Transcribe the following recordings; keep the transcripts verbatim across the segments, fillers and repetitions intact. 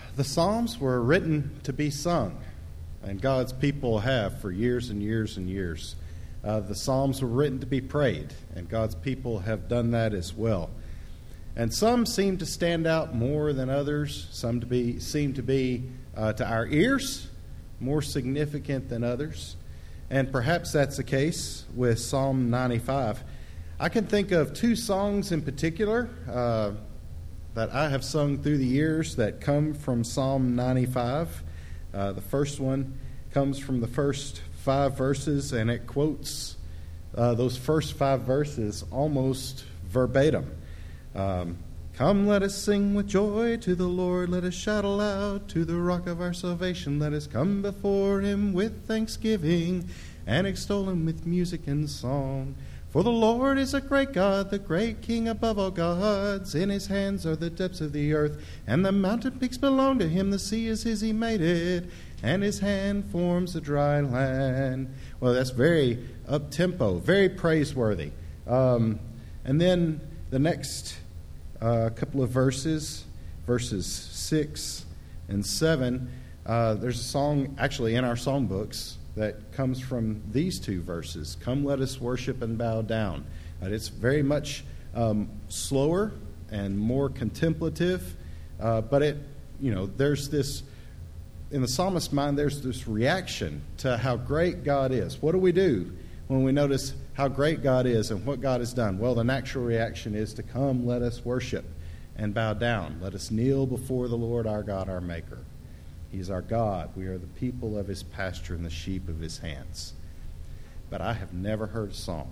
The Psalms were written to be sung, and God's people have for years and years and years. Uh, the Psalms were written to be prayed, and God's people have done that as well. And some seem to stand out more than others. Some to be seem to be, uh, to our ears, more significant than others. And perhaps that's the case with Psalm ninety-five. I can think of two songs in particular uh, that I have sung through the years that come from Psalm ninety-five. Uh, the first one comes from the first five verses, and it quotes uh, those first five verses almost verbatim. Um, Come, let us sing with joy to the Lord. Let us shout aloud to the rock of our salvation. Let us come before him with thanksgiving and extol him with music and song. For the Lord is a great God, the great King above all gods. In his hands are the depths of the earth, and the mountain peaks belong to him. The sea is his, he made it, and his hand forms the dry land. Well, that's very up-tempo, very praiseworthy. Um, and then the next uh, couple of verses, verses six and seven, uh, there's a song actually in our songbooks that comes from these two verses. Come, let us worship and bow down. And it's very much um, slower and more contemplative, uh, but it, you know, there's this, in the psalmist's mind, there's this reaction to how great God is. What do we do when we notice how great God is and what God has done? Well, the natural reaction is to come, let us worship and bow down. Let us kneel before the Lord our God, our Maker. He's our God. We are the people of his pasture and the sheep of his hands. But I have never heard a song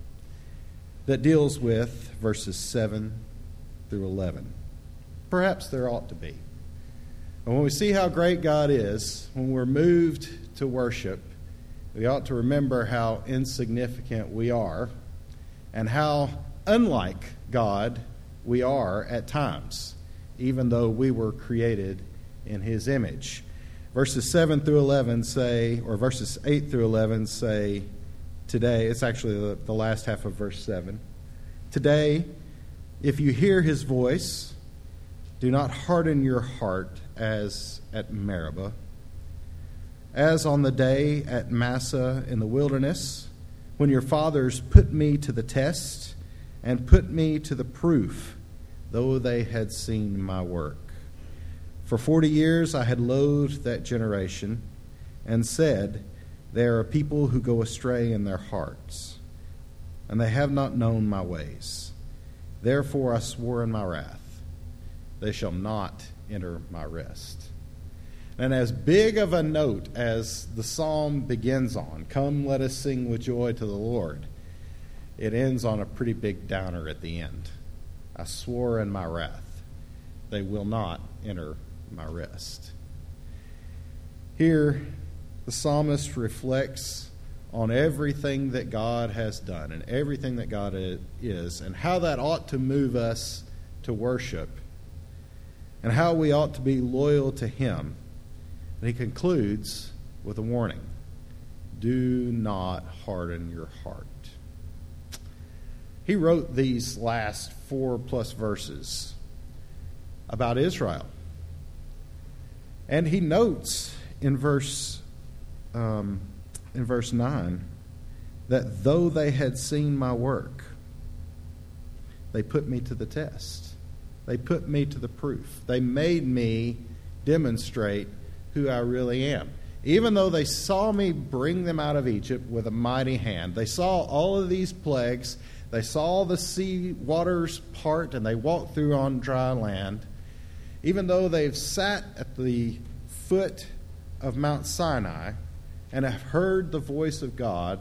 that deals with verses seven through eleven. Perhaps there ought to be. But when we see how great God is, when we're moved to worship, we ought to remember how insignificant we are and how unlike God we are at times, even though we were created in his image. Verses seven through eleven say, or verses eight through eleven say, today, it's actually the, the last half of verse seven. Today, if you hear his voice, do not harden your heart as at Meribah, as on the day at Massah in the wilderness, when your fathers put me to the test and put me to the proof, though they had seen my work. For forty years I had loathed that generation and said, they are a people who go astray in their hearts, and they have not known my ways. Therefore I swore in my wrath, they shall not enter my rest. And as big of a note as the psalm begins on, come let us sing with joy to the Lord, it ends on a pretty big downer at the end. I swore in my wrath, they will not enter my rest. Here, the psalmist reflects on everything that God has done and everything that God is, and how that ought to move us to worship, and how we ought to be loyal to him. And he concludes with a warning. Do not harden your heart. He wrote these last four plus verses about Israel. And he notes in verse um, in verse nine that though they had seen my work, they put me to the test. They put me to the proof. They made me demonstrate who I really am. Even though they saw me bring them out of Egypt with a mighty hand, they saw all of these plagues, they saw the sea waters part, and they walked through on dry land. Even though they've sat at the foot of Mount Sinai and have heard the voice of God,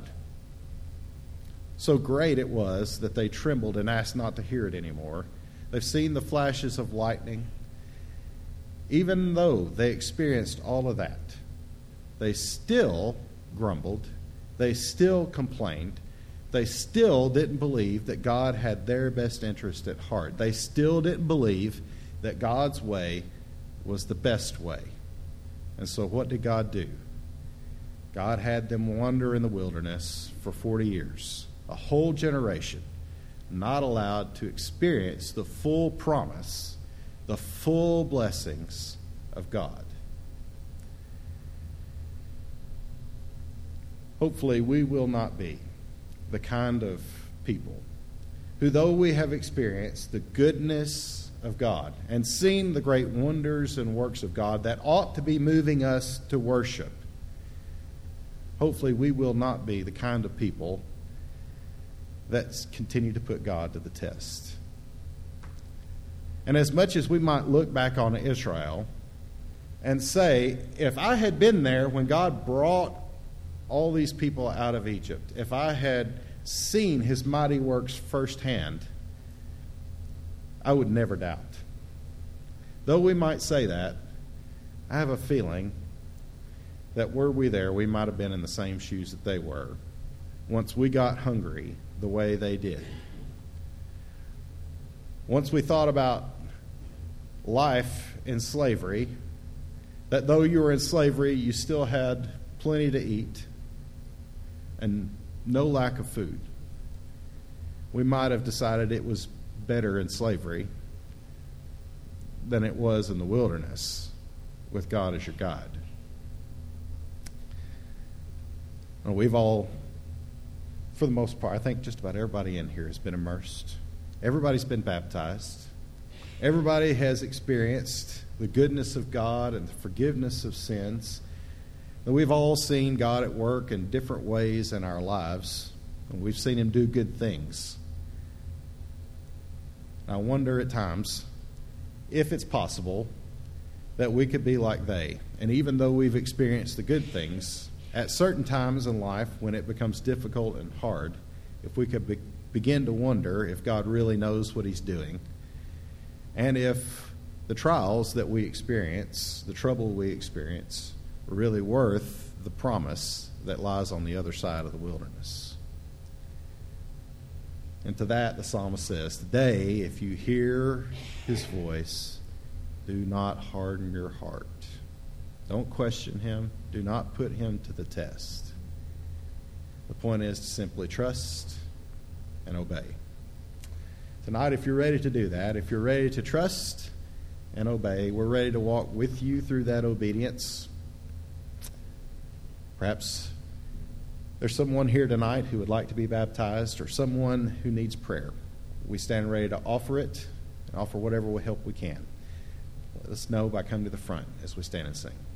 so great it was that they trembled and asked not to hear it anymore. They've seen the flashes of lightning. Even though they experienced all of that, they still grumbled. They still complained. They still didn't believe that God had their best interest at heart. They still didn't believe that God's way was the best way. And so what did God do? God had them wander in the wilderness for forty years, a whole generation, not allowed to experience the full promise, the full blessings of God. Hopefully, we will not be the kind of people who, though we have experienced the goodness of God and seen the great wonders and works of God that ought to be moving us to worship, hopefully we will not be the kind of people that continue to put God to the test. And as much as we might look back on Israel and say, if I had been there when God brought all these people out of Egypt, if I had seen his mighty works firsthand, I would never doubt. Though we might say that, I have a feeling that were we there, we might have been in the same shoes that they were once we got hungry the way they did. Once we thought about life in slavery, that though you were in slavery, you still had plenty to eat and no lack of food. We might have decided it was better in slavery than it was in the wilderness with God as your guide. And we've all, for the most part, I think just about everybody in here has been immersed. Everybody's been baptized. Everybody has experienced the goodness of God and the forgiveness of sins. And we've all seen God at work in different ways in our lives, and we've seen him do good things. I wonder at times if it's possible that we could be like they. And even though we've experienced the good things, at certain times in life when it becomes difficult and hard, if we could be- begin to wonder if God really knows what he's doing, and if the trials that we experience, the trouble we experience, are really worth the promise that lies on the other side of the wilderness. And to that, the psalmist says, today, if you hear his voice, do not harden your heart. Don't question him. Do not put him to the test. The point is to simply trust and obey. Tonight, if you're ready to do that, if you're ready to trust and obey, we're ready to walk with you through that obedience. Perhaps there's someone here tonight who would like to be baptized, or someone who needs prayer. We stand ready to offer it and offer whatever help we can. Let us know by coming to the front as we stand and sing.